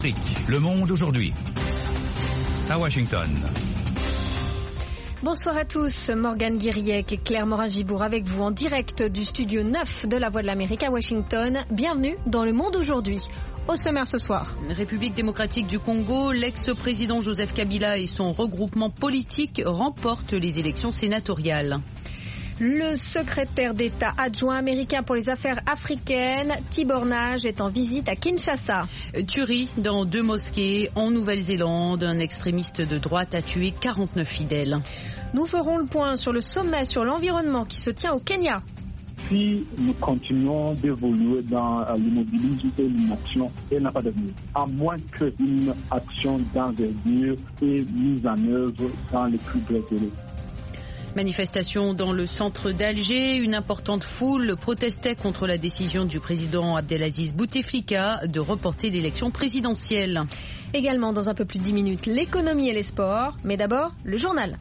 Le Monde aujourd'hui. À Washington. Bonsoir à tous, Morgane Guiriec et Claire Morin-Gibourg avec vous en direct du studio 9 de la Voix de l'Amérique à Washington. Bienvenue dans Le Monde aujourd'hui. Au sommaire ce soir. République démocratique du Congo, l'ex-président Joseph Kabila et son regroupement politique remportent les élections sénatoriales. Le secrétaire d'État adjoint américain pour les affaires africaines, Tibor Nage, est en visite à Kinshasa. Tuerie dans 2 mosquées en Nouvelle-Zélande. Un extrémiste de droite a tué 49 fidèles. Nous ferons le point sur le sommet sur l'environnement qui se tient au Kenya. Si nous continuons d'évoluer dans l'immobilisme et l'inaction, elle n'a pas d'avenir. À moins qu'une action d'envergure est mise en œuvre dans les plus brefs délais. Manifestation dans le centre d'Alger. Une importante foule protestait contre la décision du président Abdelaziz Bouteflika de reporter l'élection présidentielle. Également dans un peu plus de 10 minutes, l'économie et les sports. Mais d'abord, le journal.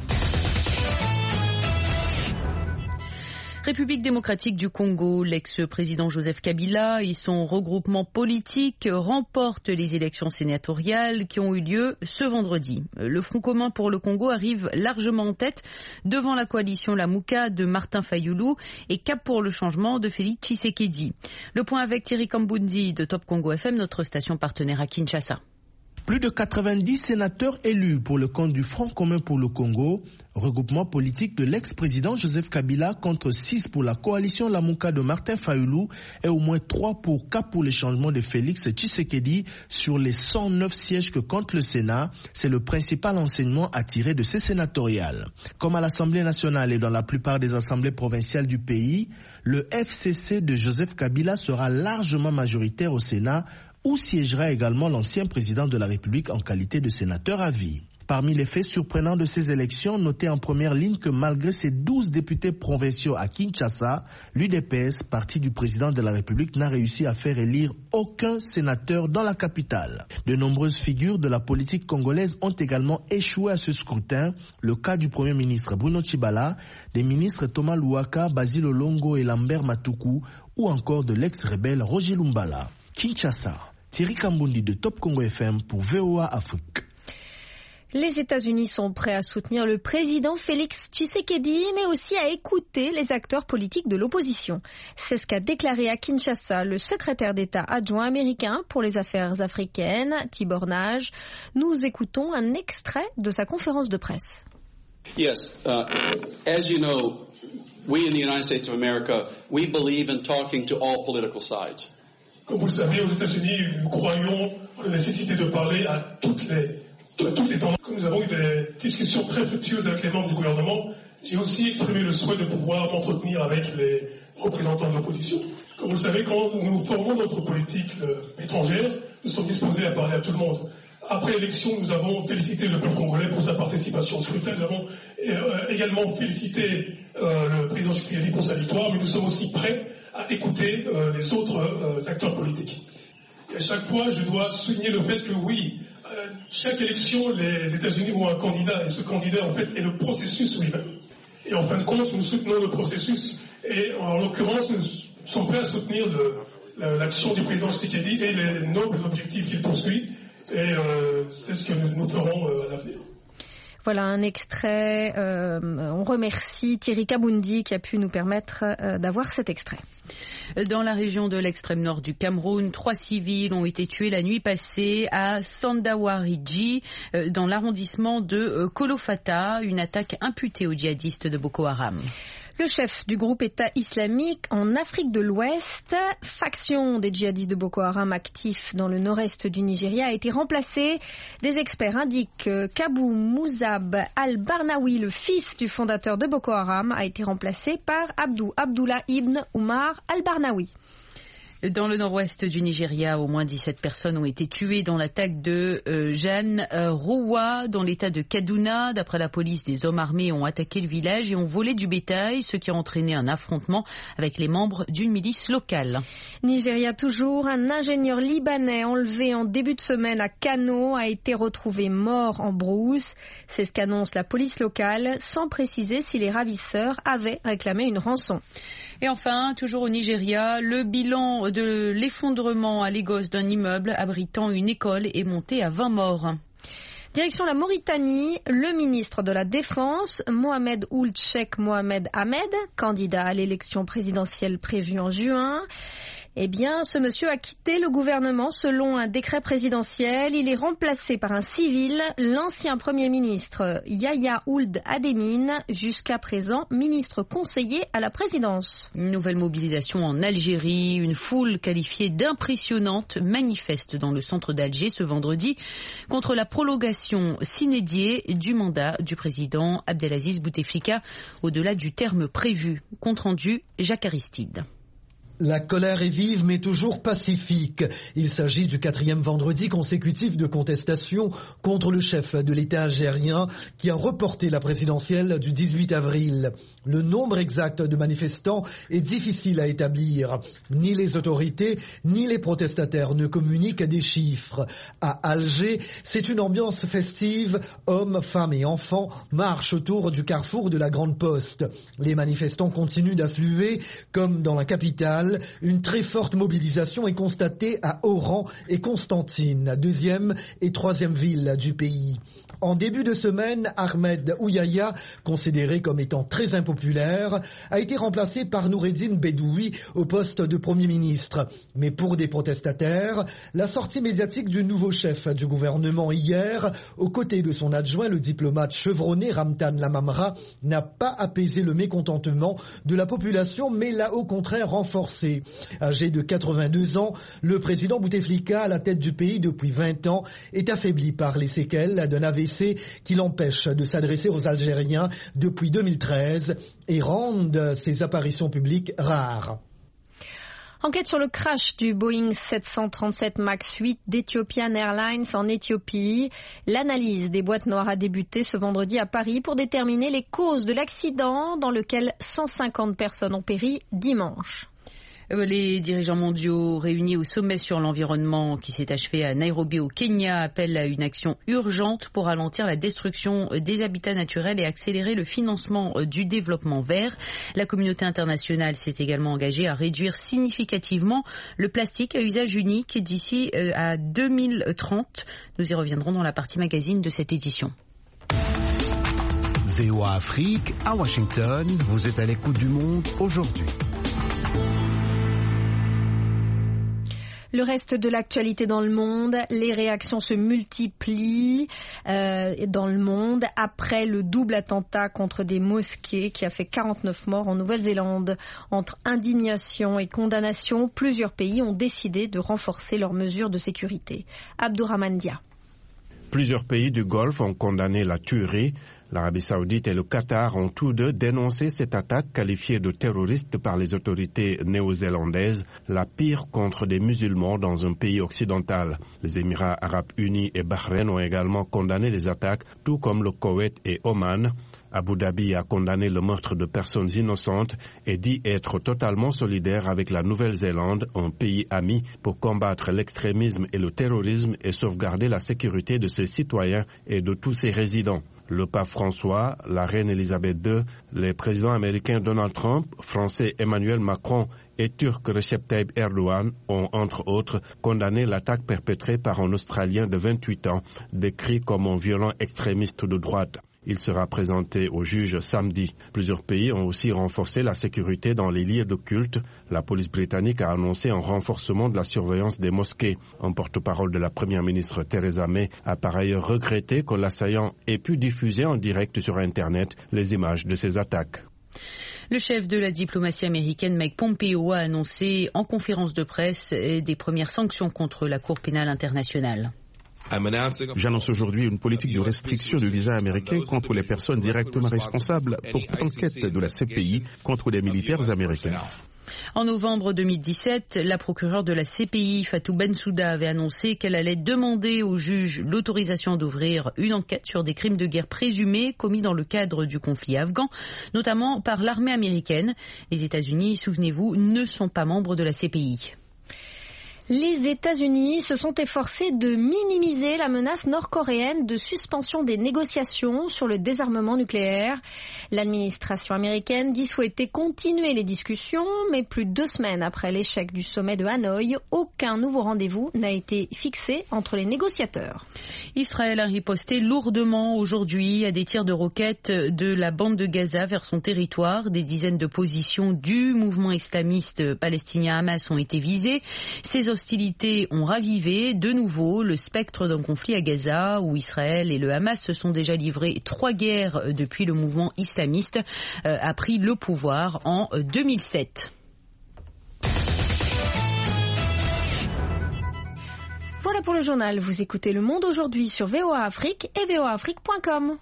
République démocratique du Congo, l'ex-président Joseph Kabila et son regroupement politique remportent les élections sénatoriales qui ont eu lieu ce vendredi. Le Front commun pour le Congo arrive largement en tête devant la coalition Lamuka de Martin Fayulu et Cap pour le changement de Félix Tshisekedi. Le point avec Thierry Kambundi de Top Congo FM, notre station partenaire à Kinshasa. Plus de 90 sénateurs élus pour le compte du Front commun pour le Congo, regroupement politique de l'ex-président Joseph Kabila contre 6 pour la coalition Lamuka de Martin Fayulu et au moins 3 pour Cap pour le changement de Félix Tshisekedi sur les 109 sièges que compte le Sénat. C'est le principal enseignement à tirer de ces sénatoriales. Comme à l'Assemblée nationale et dans la plupart des assemblées provinciales du pays, le FCC de Joseph Kabila sera largement majoritaire au Sénat, où siégera également l'ancien président de la République en qualité de sénateur à vie. Parmi les faits surprenants de ces élections, notez en première ligne que malgré ses 12 députés provinciaux à Kinshasa, l'UDPS, parti du président de la République, n'a réussi à faire élire aucun sénateur dans la capitale. De nombreuses figures de la politique congolaise ont également échoué à ce scrutin. Le cas du Premier ministre Bruno Tshibala, des ministres Thomas Louaka, Basile Olongo et Lambert Matuku, ou encore de l'ex-rebelle Roger Lumbala. Kinshasa. Thierry Kambundi de Top Congo FM pour VOA Afrique. Les États-Unis sont prêts à soutenir le président Félix Tshisekedi, mais aussi à écouter les acteurs politiques de l'opposition. C'est ce qu'a déclaré à Kinshasa le secrétaire d'État adjoint américain pour les affaires africaines, Tibor Nage. Nous écoutons un extrait de sa conférence de presse. Yes, as you know, we in the United States of America, we believe in talking to all political sides. Comme vous le savez, aux États-Unis, nous croyons en la nécessité de parler à toutes les tendances. Comme nous avons eu des discussions très fructueuses avec les membres du gouvernement, j'ai aussi exprimé le souhait de pouvoir m'entretenir avec les représentants de l'opposition. Comme vous le savez, quand nous formons notre politique étrangère, nous sommes disposés à parler à tout le monde. Après l'élection, nous avons félicité le peuple congolais pour sa participation au scrutin. Nous avons également félicité le président Tshisekedi pour sa victoire, mais nous sommes aussi prêts à écouter les autres acteurs politiques. Et à chaque fois, je dois souligner le fait que oui, chaque élection, les États-Unis ont un candidat, et ce candidat, en fait, est le processus lui-même. Et en fin de compte, nous soutenons le processus, et en l'occurrence, nous sommes prêts à soutenir l'action du président Tshisekedi et les nobles objectifs qu'il poursuit, et c'est ce que nous ferons à l'avenir. Voilà un extrait. On remercie Thierry Kambundi qui a pu nous permettre d'avoir cet extrait. Dans la région de l'extrême nord du Cameroun, 3 civils ont été tués la nuit passée à Sandawariji, dans l'arrondissement de Kolofata, une attaque imputée aux djihadistes de Boko Haram. Le chef du groupe État islamique en Afrique de l'Ouest, faction des djihadistes de Boko Haram actifs dans le nord-est du Nigeria, a été remplacé. Des experts indiquent que Kabou Mouzab al-Barnawi, le fils du fondateur de Boko Haram, a été remplacé par Abdullah ibn Umar al-Barnawi. Dans le nord-ouest du Nigeria, au moins 17 personnes ont été tuées dans l'attaque de Jeanne Roua dans l'état de Kaduna. D'après la police, des hommes armés ont attaqué le village et ont volé du bétail, ce qui a entraîné un affrontement avec les membres d'une milice locale. Nigeria toujours, un ingénieur libanais enlevé en début de semaine à Kano a été retrouvé mort en brousse. C'est ce qu'annonce la police locale, sans préciser si les ravisseurs avaient réclamé une rançon. Et enfin, toujours au Nigeria, le bilan de l'effondrement à Lagos d'un immeuble abritant une école est monté à 20 morts. Direction la Mauritanie, le ministre de la Défense, Mohamed Ould Cheikh Mohamed Ahmed, candidat à l'élection présidentielle prévue en juin, eh bien, ce monsieur a quitté le gouvernement selon un décret présidentiel. Il est remplacé par un civil, l'ancien Premier ministre Yahya Ould Ademine, jusqu'à présent ministre conseiller à la présidence. Une nouvelle mobilisation en Algérie, une foule qualifiée d'impressionnante manifeste dans le centre d'Alger ce vendredi contre la prolongation sine die du mandat du président Abdelaziz Bouteflika au-delà du terme prévu. Compte rendu, Jacques Aristide. La colère est vive mais toujours pacifique. Il s'agit du 4e vendredi consécutif de contestation contre le chef de l'État algérien qui a reporté la présidentielle du 18 avril. Le nombre exact de manifestants est difficile à établir. Ni les autorités ni les protestataires ne communiquent des chiffres. À Alger, c'est une ambiance festive. Hommes, femmes et enfants marchent autour du carrefour de la Grande Poste. Les manifestants continuent d'affluer comme dans la capitale. Une très forte mobilisation est constatée à Oran et Constantine, 2e et 3e ville du pays. En début de semaine, Ahmed Ouyaya, considéré comme étant très impopulaire, a été remplacé par Noureddine Bedoui au poste de Premier ministre. Mais pour des protestataires, la sortie médiatique du nouveau chef du gouvernement hier, aux côtés de son adjoint, le diplomate chevronné Ramtan Lamamra, n'a pas apaisé le mécontentement de la population, mais l'a au contraire renforcé. Âgé de 82 ans, le président Bouteflika, à la tête du pays depuis 20 ans, est affaibli par les séquelles d'un AVC qui l'empêche de s'adresser aux Algériens depuis 2013 et rendent ses apparitions publiques rares. Enquête sur le crash du Boeing 737 MAX 8 d'Ethiopian Airlines en Éthiopie. L'analyse des boîtes noires a débuté ce vendredi à Paris pour déterminer les causes de l'accident dans lequel 150 personnes ont péri dimanche. Les dirigeants mondiaux réunis au sommet sur l'environnement qui s'est achevé à Nairobi au Kenya appellent à une action urgente pour ralentir la destruction des habitats naturels et accélérer le financement du développement vert. La communauté internationale s'est également engagée à réduire significativement le plastique à usage unique d'ici à 2030. Nous y reviendrons dans la partie magazine de cette édition. VOA Afrique, à Washington, vous êtes à l'écoute du monde aujourd'hui. Le reste de l'actualité dans le monde, les réactions se multiplient dans le monde après le double attentat contre des mosquées qui a fait 49 morts en Nouvelle-Zélande. Entre indignation et condamnation, plusieurs pays ont décidé de renforcer leurs mesures de sécurité. Abdourahmane Dia. Plusieurs pays du Golfe ont condamné la tuerie. L'Arabie Saoudite et le Qatar ont tous deux dénoncé cette attaque qualifiée de terroriste par les autorités néo-zélandaises, la pire contre des musulmans dans un pays occidental. Les Émirats arabes unis et Bahreïn ont également condamné les attaques, tout comme le Koweït et Oman. Abu Dhabi a condamné le meurtre de personnes innocentes et dit être totalement solidaire avec la Nouvelle-Zélande, un pays ami, pour combattre l'extrémisme et le terrorisme et sauvegarder la sécurité de ses citoyens et de tous ses résidents. Le pape François, la reine Elisabeth II, les présidents américains Donald Trump, français Emmanuel Macron et turc Recep Tayyip Erdogan ont, entre autres, condamné l'attaque perpétrée par un Australien de 28 ans, décrit comme un violent extrémiste de droite. Il sera présenté au juge samedi. Plusieurs pays ont aussi renforcé la sécurité dans les lieux de culte. La police britannique a annoncé un renforcement de la surveillance des mosquées. Un porte-parole de la première ministre Theresa May a par ailleurs regretté que l'assaillant ait pu diffuser en direct sur Internet les images de ces attaques. Le chef de la diplomatie américaine, Mike Pompeo, a annoncé en conférence de presse des premières sanctions contre la Cour pénale internationale. J'annonce aujourd'hui une politique de restriction du visa américain contre les personnes directement responsables pour l'enquête de la CPI contre les militaires américains. En novembre 2017, la procureure de la CPI, Fatou Bensouda, avait annoncé qu'elle allait demander au juge l'autorisation d'ouvrir une enquête sur des crimes de guerre présumés commis dans le cadre du conflit afghan, notamment par l'armée américaine. Les États-Unis, souvenez-vous, ne sont pas membres de la CPI. Les États-Unis se sont efforcés de minimiser la menace nord-coréenne de suspension des négociations sur le désarmement nucléaire. L'administration américaine dit souhaiter continuer les discussions, mais plus de 2 semaines après l'échec du sommet de Hanoï, aucun nouveau rendez-vous n'a été fixé entre les négociateurs. Israël a riposté lourdement aujourd'hui à des tirs de roquettes de la bande de Gaza vers son territoire. Des dizaines de positions du mouvement islamiste palestinien Hamas ont été visées. Ces hostilités ont ravivé de nouveau le spectre d'un conflit à Gaza où Israël et le Hamas se sont déjà livrés 3 guerres depuis le mouvement islamiste a pris le pouvoir en 2007. Voilà pour le journal. Vous écoutez Le Monde aujourd'hui sur VOA Afrique et voaafrique.com.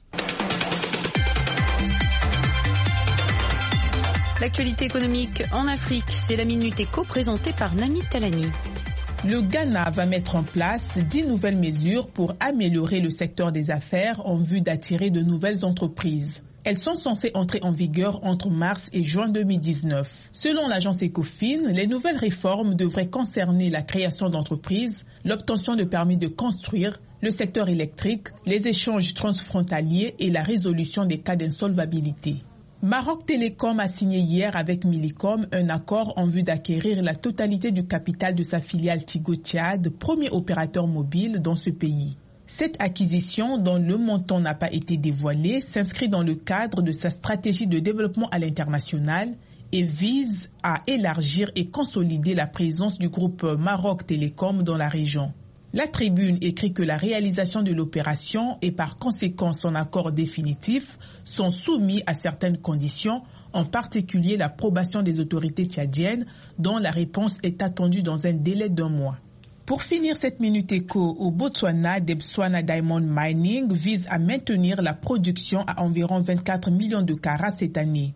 L'actualité économique en Afrique, c'est la Minute Éco présentée par Nani Talani. Le Ghana va mettre en place 10 nouvelles mesures pour améliorer le secteur des affaires en vue d'attirer de nouvelles entreprises. Elles sont censées entrer en vigueur entre mars et juin 2019. Selon l'agence Ecofin, les nouvelles réformes devraient concerner la création d'entreprises, l'obtention de permis de construire, le secteur électrique, les échanges transfrontaliers et la résolution des cas d'insolvabilité. Maroc Télécom a signé hier avec Millicom un accord en vue d'acquérir la totalité du capital de sa filiale Tigo Tchad, premier opérateur mobile dans ce pays. Cette acquisition, dont le montant n'a pas été dévoilé, s'inscrit dans le cadre de sa stratégie de développement à l'international et vise à élargir et consolider la présence du groupe Maroc Télécom dans la région. La Tribune écrit que la réalisation de l'opération et par conséquent son accord définitif sont soumis à certaines conditions, en particulier l'approbation des autorités tchadiennes dont la réponse est attendue dans un délai d'1 mois. Pour finir cette Minute Éco, au Botswana, Debswana Diamond Mining vise à maintenir la production à environ 24 millions de carats cette année.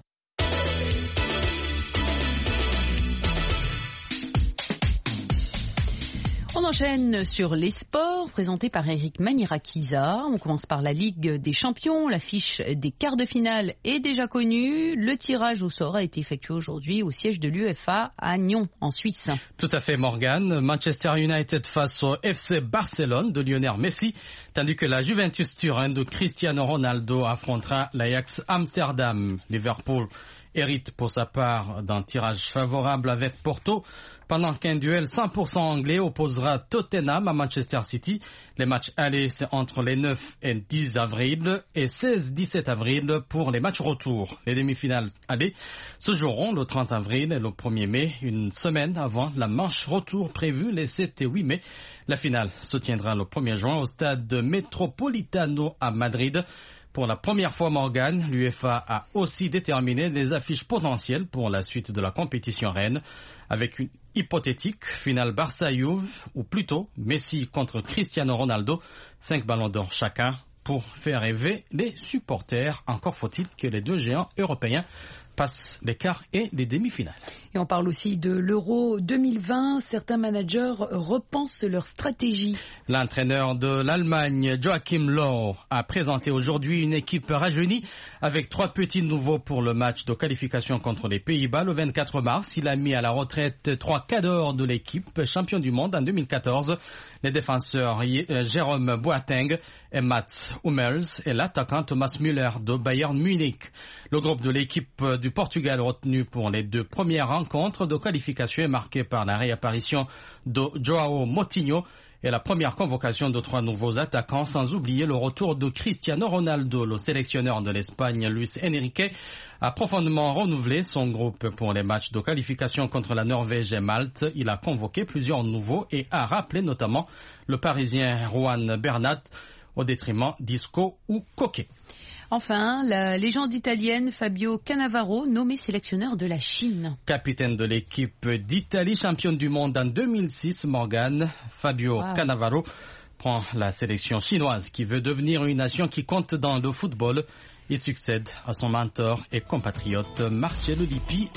On enchaîne sur les sports, présentés par Eric Manirakiza. On commence par la Ligue des Champions. L'affiche des quarts de finale est déjà connue. Le tirage au sort a été effectué aujourd'hui au siège de l'UEFA à Nyon, en Suisse. Tout à fait, Morgane. Manchester United face au FC Barcelone de Lionel Messi, tandis que la Juventus Turin de Cristiano Ronaldo affrontera l'Ajax Amsterdam. Liverpool hérite pour sa part d'un tirage favorable avec Porto, pendant qu'un duel 100% anglais opposera Tottenham à Manchester City. Les matchs allés, c'est entre les 9 et 10 avril et 16-17 avril pour les matchs retour. Les demi-finales allées se joueront le 30 avril et le 1er mai, une semaine avant la manche retour prévue les 7 et 8 mai. La finale se tiendra le 1er juin au stade Metropolitano à Madrid. Pour la première fois, Morgane, l'UEFA a aussi déterminé les affiches potentielles pour la suite de la compétition reine, avec une hypothétique finale Barça-Juve, ou plutôt Messi contre Cristiano Ronaldo, 5 ballons d'or chacun pour faire rêver les supporters. Encore faut-il que les 2 géants européens passent les quarts et les demi-finales. Et on parle aussi de l'Euro 2020. Certains managers repensent leur stratégie. L'entraîneur de l'Allemagne, Joachim Löw, a présenté aujourd'hui une équipe rajeunie avec 3 petits nouveaux pour le match de qualification contre les Pays-Bas le 24 mars. Il a mis à la retraite 3 cadors de l'équipe, champion du monde en 2014. Les défenseurs Jérôme Boateng et Mats Hummels et l'attaquant Thomas Müller de Bayern Munich. Le groupe de l'équipe du Portugal retenu pour les 2 premières rencontres de qualification est marqué par la réapparition de João Moutinho et la première convocation de 3 nouveaux attaquants, sans oublier le retour de Cristiano Ronaldo. Le sélectionneur de l'Espagne, Luis Enrique, a profondément renouvelé son groupe pour les matchs de qualification contre la Norvège et Malte. Il a convoqué plusieurs nouveaux et a rappelé notamment le Parisien Juan Bernat au détriment d'Isco ou Coquet. Enfin, la légende italienne Fabio Cannavaro, nommé sélectionneur de la Chine. Capitaine de l'équipe d'Italie, championne du monde en 2006, Morgane, Fabio Cannavaro prend la sélection chinoise qui veut devenir une nation qui compte dans le football. Il succède à son mentor et compatriote Marcello Lippi,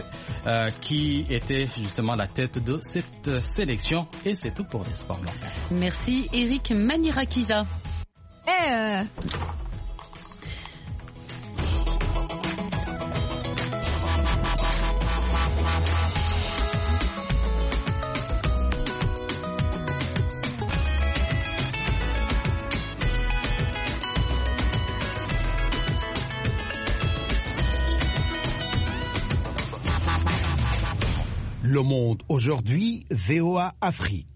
qui était justement la tête de cette sélection. Et c'est tout pour les sports. Merci Eric Manirakiza. Le Monde aujourd'hui, VOA Afrique.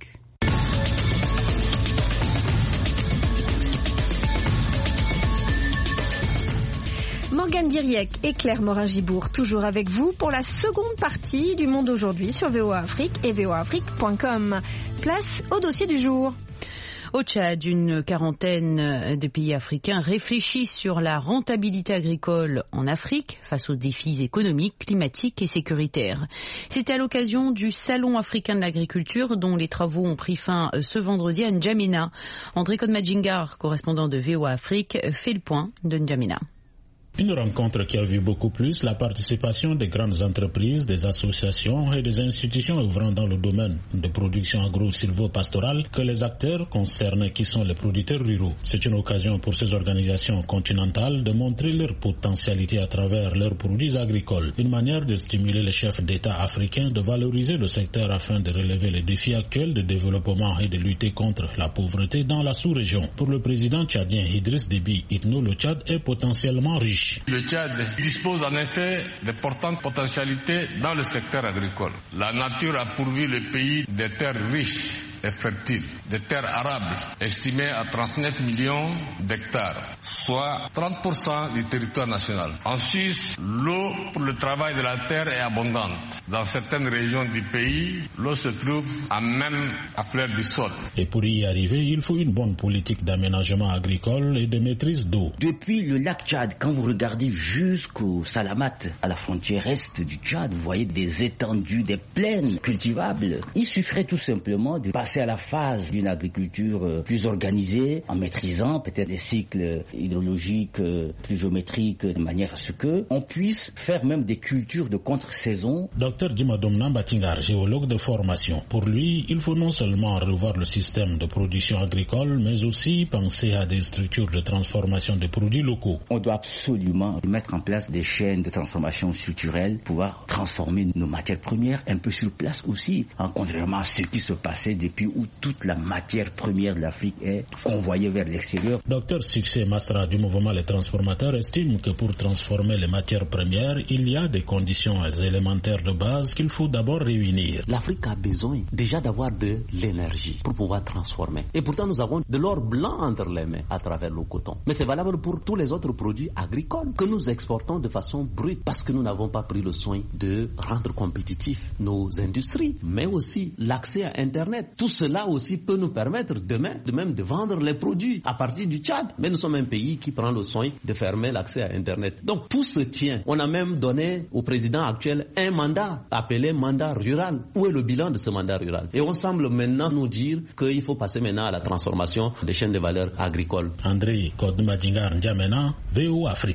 Morgane Diriec et Claire Morin-Gibourg, toujours avec vous pour la seconde partie du Monde aujourd'hui sur VOA Afrique et voaafrique.com. Place au dossier du jour. Au Tchad, une quarantaine de pays africains réfléchissent sur la rentabilité agricole en Afrique face aux défis économiques, climatiques et sécuritaires. C'était à l'occasion du Salon africain de l'agriculture dont les travaux ont pris fin ce vendredi à N'Djamena. André Kodmadjingar, correspondant de VOA Afrique, fait le point de N'Djamena. Une rencontre qui a vu beaucoup plus la participation des grandes entreprises, des associations et des institutions œuvrant dans le domaine de production agro-silvopastorale que les acteurs concernés qui sont les producteurs ruraux. C'est une occasion pour ces organisations continentales de montrer leur potentialité à travers leurs produits agricoles. Une manière de stimuler les chefs d'État africains de valoriser le secteur afin de relever les défis actuels de développement et de lutter contre la pauvreté dans la sous-région. Pour le président tchadien Idriss Déby Itno, le Tchad est potentiellement riche. Le Tchad dispose en effet d'importantes potentialités dans le secteur agricole. La nature a pourvu le pays des terres riches et fertiles, des terres arables estimées à 39 millions d'hectares, soit 30% du territoire national. En Suisse, l'eau pour le travail de la terre est abondante. Dans certaines régions du pays, l'eau se trouve même à fleur du sol. Et pour y arriver, il faut une bonne politique d'aménagement agricole et de maîtrise d'eau. Depuis le lac Tchad, quand vous regardez jusqu'au Salamat, à la frontière est du Tchad, vous voyez des étendues, des plaines cultivables. Il suffirait tout simplement de passer à la phase d'une agriculture plus organisée, en maîtrisant peut-être les cycles hydrologiques, pluviométriques, de manière à ce qu'on puisse faire même des cultures de contre-saison. Dr Djimadomna Batingar, géologue de formation. Pour lui, il faut non seulement revoir le système de production agricole, mais aussi penser à des structures de transformation des produits locaux. On doit absolument mettre en place des chaînes de transformation structurelle, pouvoir transformer nos matières premières un peu sur place aussi, contrairement à ce qui se passait depuis où toute la matière première de l'Afrique est convoyée vers l'extérieur. Docteur Succès Mastra du mouvement Les Transformateurs estime que pour transformer les matières premières, il y a des conditions élémentaires de base qu'il faut d'abord réunir. L'Afrique a besoin déjà d'avoir de l'énergie pour pouvoir transformer. Et pourtant, nous avons de l'or blanc entre les mains à travers le coton. Mais c'est valable pour tous les autres produits agricoles que nous exportons de façon brute parce que nous n'avons pas pris le soin de rendre compétitifs nos industries, mais aussi l'accès à Internet. Tout cela aussi peut nous permettre demain de même de vendre les produits à partir du Tchad. Mais nous sommes un pays qui prend le soin de fermer l'accès à Internet. Donc tout se tient. On a même donné au président actuel un mandat appelé mandat rural. Où est le bilan de ce mandat rural? Et on semble maintenant nous dire qu'il faut passer maintenant à la transformation des chaînes de valeur agricoles. André Kodmadjingar N'Djamena, VOA Afrique.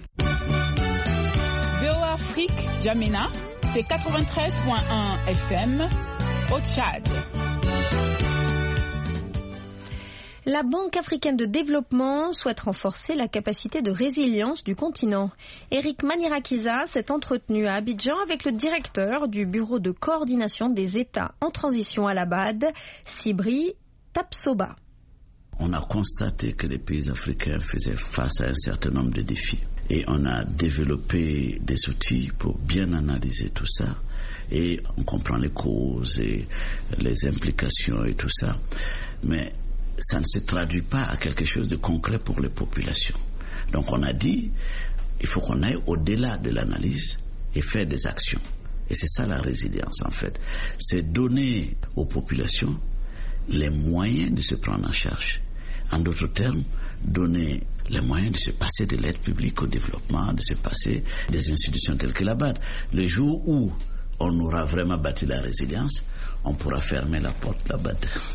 VOA Afrique, N'Djamena, c'est 93.1 FM au Tchad. La Banque africaine de développement souhaite renforcer la capacité de résilience du continent. Eric Manirakiza s'est entretenu à Abidjan avec le directeur du Bureau de coordination des États en transition à la BAD, Sibri Tapsoba. On a constaté que les pays africains faisaient face à un certain nombre de défis. Et on a développé des outils pour bien analyser tout ça. Et on comprend les causes et les implications et tout ça. Mais ça ne se traduit pas à quelque chose de concret pour les populations. Donc on a dit, il faut qu'on aille au-delà de l'analyse et faire des actions. Et c'est ça la résilience en fait. C'est donner aux populations les moyens de se prendre en charge. En d'autres termes, donner les moyens de se passer de l'aide publique au développement, de se passer des institutions telles que la BAD. Le jour où on aura vraiment bâti la résilience, on pourra fermer la porte là-bas.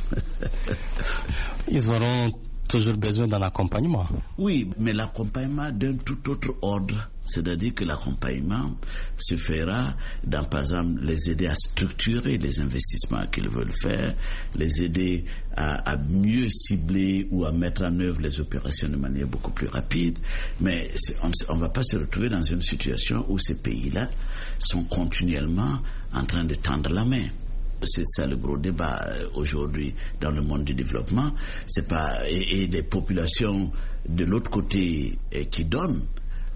Ils auront toujours besoin d'un accompagnement. Oui, mais l'accompagnement d'un tout autre ordre. C'est-à-dire que l'accompagnement se fera dans, par exemple, les aider à structurer les investissements qu'ils veulent faire, les aider à mieux cibler ou à mettre en œuvre les opérations de manière beaucoup plus rapide. Mais on ne va pas se retrouver dans une situation où ces pays-là sont continuellement en train de tendre la main. C'est ça le gros débat aujourd'hui dans le monde du développement. C'est pas et des populations de l'autre côté qui donnent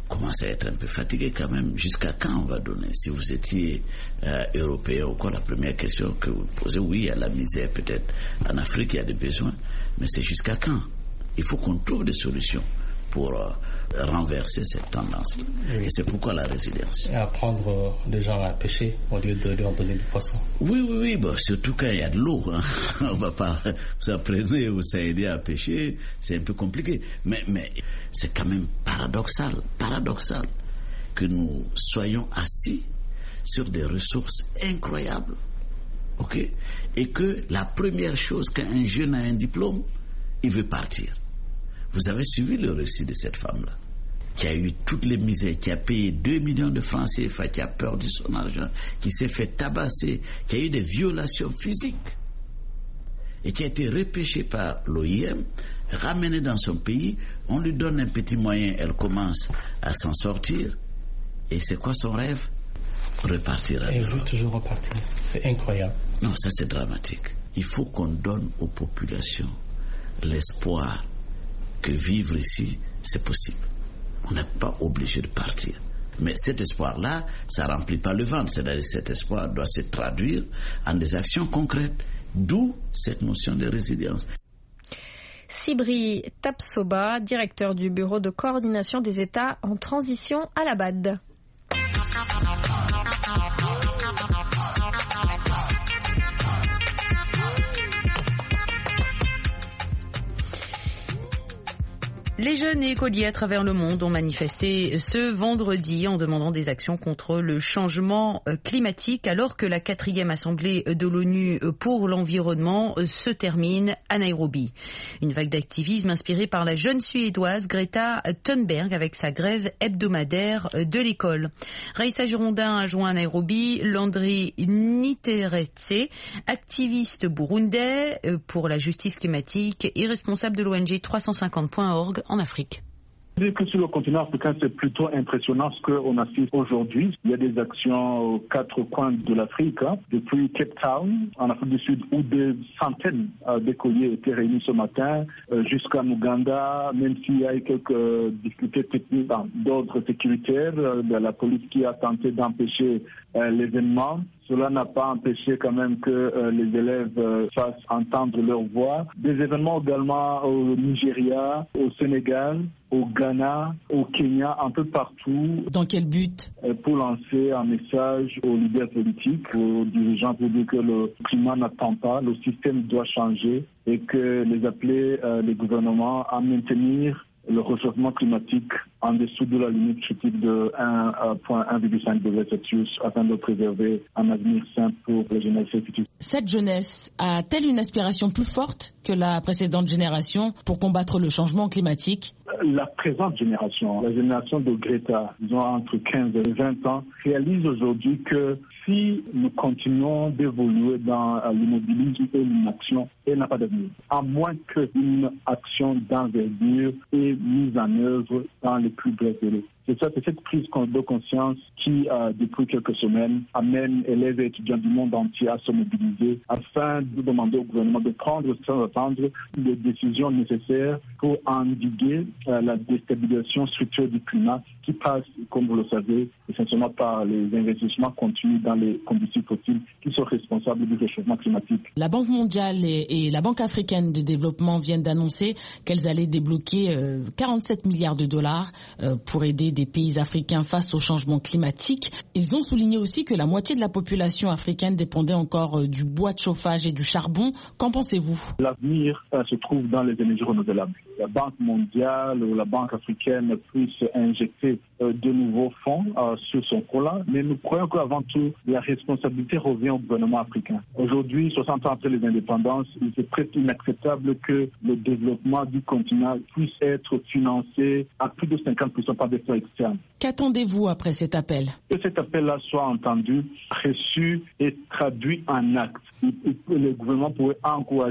commence à être un peu fatigué quand même. Jusqu'à quand on va donner? Si vous étiez européen ou quoi, la première question que vous posez, oui, il y a la misère peut-être. En Afrique, il y a des besoins. Mais c'est jusqu'à quand? Il faut qu'on trouve des solutions pour renverser cette tendance. Oui. Et c'est pourquoi la résilience. Et apprendre les gens à pêcher au lieu de leur donner du poisson. Oui, bon, surtout quand il y a de l'eau. Hein. On va pas vous apprendre ou s'aider à pêcher, c'est un peu compliqué. Mais c'est quand même paradoxal que nous soyons assis sur des ressources incroyables. Ok? Et que la première chose qu'un jeune a un diplôme, il veut partir. Vous avez suivi le récit de cette femme-là, qui a eu toutes les misères, qui a payé 2 millions de francs CFA, qui a perdu son argent, qui s'est fait tabasser, qui a eu des violations physiques et qui a été repêchée par l'OIM, ramenée dans son pays. On lui donne un petit moyen, elle commence à s'en sortir. Et c'est quoi son rêve? Repartir à Elle veut toujours repartir. C'est incroyable. Non, ça c'est dramatique. Il faut qu'on donne aux populations l'espoir que vivre ici, c'est possible. On n'est pas obligé de partir. Mais cet espoir-là, ça ne remplit pas le ventre. C'est-à-dire que cet espoir doit se traduire en des actions concrètes. D'où cette notion de résilience. Sibri Tapsoba, directeur du Bureau de coordination des États en transition à la BAD. Les jeunes et écoliers à travers le monde ont manifesté ce vendredi en demandant des actions contre le changement climatique alors que la 4e assemblée de l'ONU pour l'environnement se termine à Nairobi. Une vague d'activisme inspirée par la jeune Suédoise Greta Thunberg avec sa grève hebdomadaire de l'école. Raïssa Girondin a joint à Nairobi Landry Niteretse, activiste burundais pour la justice climatique et responsable de l'ONG 350.org en Afrique. Je dis que sur le continent africain, c'est plutôt impressionnant ce qu'on assiste aujourd'hui. Il y a des actions aux 4 coins de l'Afrique, depuis Cape Town, en Afrique du Sud, où des centaines d'écoliers étaient réunis ce matin, jusqu'à Ouganda, même s'il y a eu quelques difficultés techniques d'ordre sécuritaire, de la police qui a tenté d'empêcher l'événement. Cela n'a pas empêché quand même que les élèves fassent entendre leur voix. Des événements également au Nigeria, au Sénégal, au Ghana, au Kenya, un peu partout. Dans quel but? Pour lancer un message aux leaders politiques, aux dirigeants, pour dire que le climat n'attend pas, le système doit changer et que les appeler les gouvernements à maintenir le réchauffement climatique en dessous de la limite critique de 1,5 degrés Celsius afin de préserver un avenir sain pour les générations futures. Cette jeunesse a-t-elle une aspiration plus forte que la précédente génération pour combattre le changement climatique? La présente génération, la génération de Greta, disons entre 15 et 20 ans, réalise aujourd'hui que si nous continuons d'évoluer dans l'immobilisme et l'inaction, elle n'a pas d'avenir. À moins qu'une action d'envergure est mise en œuvre dans les plus brefs délais. C'est ça, c'est cette prise de conscience qui, depuis quelques semaines, amène élèves et étudiants du monde entier à se mobiliser afin de demander au gouvernement de prendre sans attendre les décisions nécessaires pour endiguer la déstabilisation structurelle du climat qui passe, comme vous le savez, essentiellement par les investissements continus dans les combustibles fossiles qui sont responsables du réchauffement climatique. La Banque mondiale et la Banque africaine de développement viennent d'annoncer qu'elles allaient débloquer 47 milliards de dollars pour aider des pays africains face au changement climatique. Ils ont souligné aussi que la moitié de la population africaine dépendait encore du bois de chauffage et du charbon. Qu'en pensez-vous? L'avenir se trouve dans les énergies renouvelables. La Banque mondiale ou la Banque africaine puisse injecter de nouveaux fonds sur son cola, mais nous croyons qu'avant tout, la responsabilité revient au gouvernement africain. Aujourd'hui, 60 ans après les indépendances, il est presque inacceptable que le développement du continent puisse être financé à plus de 50% par des fonds externes. Qu'attendez-vous après cet appel? Que cet appel-là soit entendu, reçu et traduit en actes. Le gouvernement pourrait encourager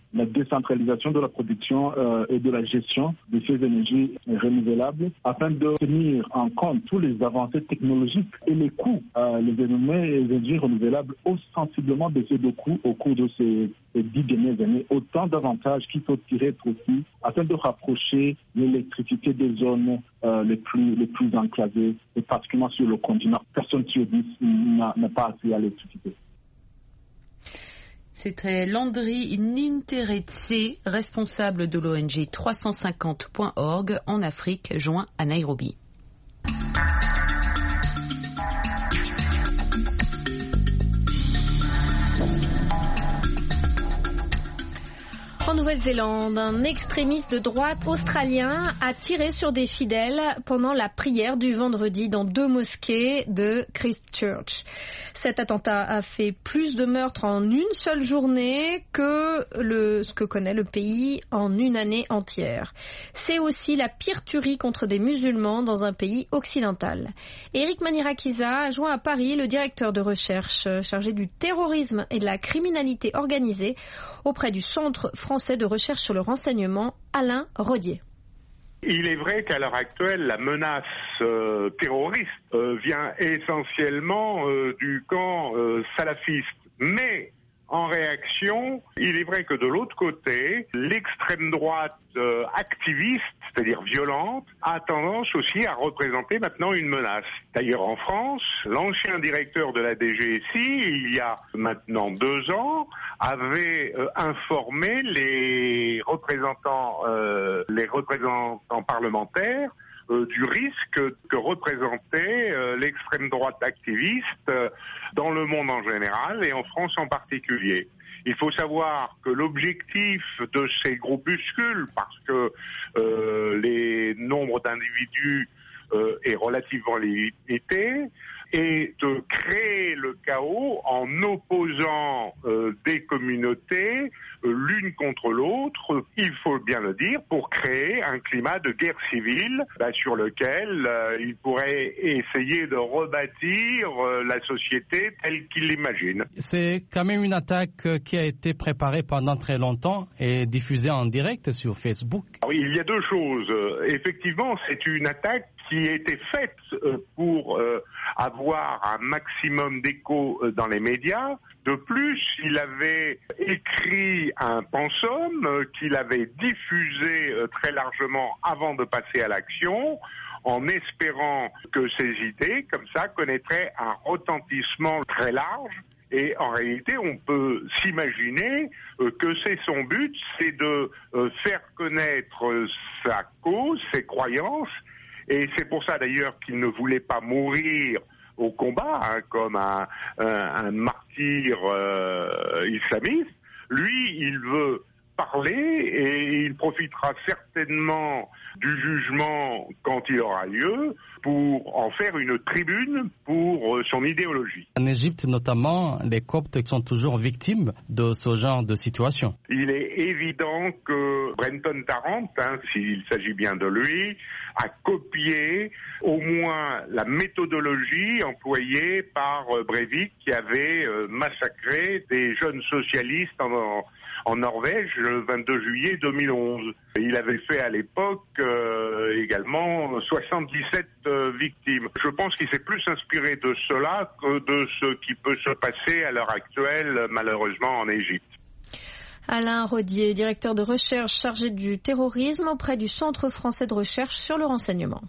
la décentralisation de la production et de la gestion de ces énergies renouvelables afin de tenir en compte tous les avancées technologiques et les coûts. Les énergies renouvelables ont sensiblement baissé de coûts au cours de ces 10 dernières années. Autant d'avantages qu'il faut tirer aussi afin de rapprocher l'électricité des zones les plus enclavées, et particulièrement sur le continent. Personne sur 10 n'a pas accès à l'électricité. C'était Landry Ninteretse, responsable de l'ONG 350.org en Afrique, joint à Nairobi. En Nouvelle-Zélande, un extrémiste de droite australien a tiré sur des fidèles pendant la prière du vendredi dans 2 mosquées de Christchurch. Cet attentat a fait plus de meurtres en une seule journée que ce que connaît le pays en une année entière. C'est aussi la pire tuerie contre des musulmans dans un pays occidental. Eric Manirakiza a joint à Paris le directeur de recherche chargé du terrorisme et de la criminalité organisée auprès du Centre français de recherche sur le renseignement, Alain Rodier. Il est vrai qu'à l'heure actuelle, la menace terroriste vient essentiellement du camp salafiste. Mais en réaction, il est vrai que de l'autre côté, l'extrême droite activiste, c'est-à-dire violente, a tendance aussi à représenter maintenant une menace. D'ailleurs, en France, l'ancien directeur de la DGSI, il y a maintenant 2 ans, avait informé les représentants parlementaires du risque que représentait l'extrême droite activiste dans le monde en général et en France en particulier. Il faut savoir que l'objectif de ces groupuscules, parce que les nombres d'individus est relativement limité, est de créer le chaos en opposant des communautés l'une contre l'autre, il faut bien le dire, pour créer un climat de guerre civile sur lequel il pourrait essayer de rebâtir la société telle qu'il l'imagine. C'est quand même une attaque qui a été préparée pendant très longtemps et diffusée en direct sur Facebook. Oui, il y a 2 choses. Effectivement, c'est une attaque qui a été faite pour avoir un maximum d'écho dans les médias. De plus, il avait écrit un pensum qu'il avait diffusé très largement avant de passer à l'action, en espérant que ces idées, comme ça, connaîtraient un retentissement très large. Et en réalité, on peut s'imaginer que c'est son but, c'est de faire connaître sa cause, ses croyances. Et c'est pour ça d'ailleurs qu'il ne voulait pas mourir au combat, comme un martyr islamiste. Lui, il veut parler et il profitera certainement du jugement quand il aura lieu pour en faire une tribune pour son idéologie. En Égypte notamment, les Coptes sont toujours victimes de ce genre de situation. Il est évident que Brenton Tarrant, s'il s'agit bien de lui, a copié au moins la méthodologie employée par Breivik qui avait massacré des jeunes socialistes en Norvège le 22 juillet 2011. Il avait fait à l'époque également 77 victimes. Je pense qu'il s'est plus inspiré de cela que de ce qui peut se passer à l'heure actuelle, malheureusement, en Égypte. Alain Rodier, directeur de recherche chargé du terrorisme auprès du Centre français de recherche sur le renseignement.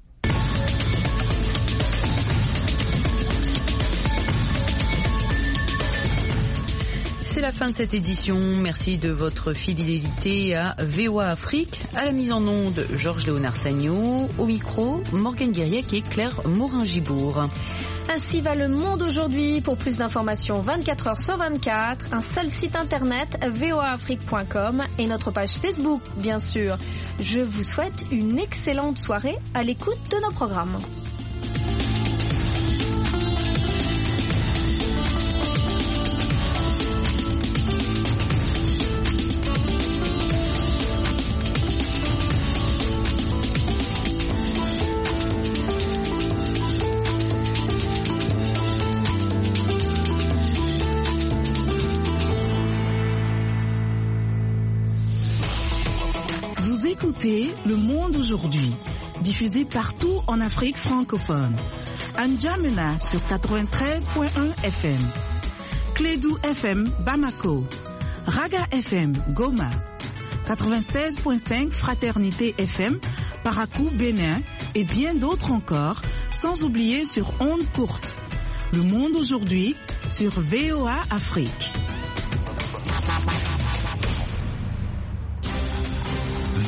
C'est la fin de cette édition. Merci de votre fidélité à VOA Afrique. À la mise en onde, Georges Léonard Sagno. Au micro, Morgane Guiriec et Claire Morin-Gibourg. Ainsi va le monde aujourd'hui. Pour plus d'informations 24 heures sur 24, un seul site internet voaafrique.com et notre page Facebook, bien sûr. Je vous souhaite une excellente soirée à l'écoute de nos programmes. Vous écoutez Le Monde aujourd'hui, diffusé partout en Afrique francophone. À N'Djamena sur 93.1 FM. Clédou FM Bamako. Raga FM Goma. 96.5 Fraternité FM Parakou Bénin et bien d'autres encore, sans oublier sur ondes courtes. Le Monde aujourd'hui sur VOA Afrique.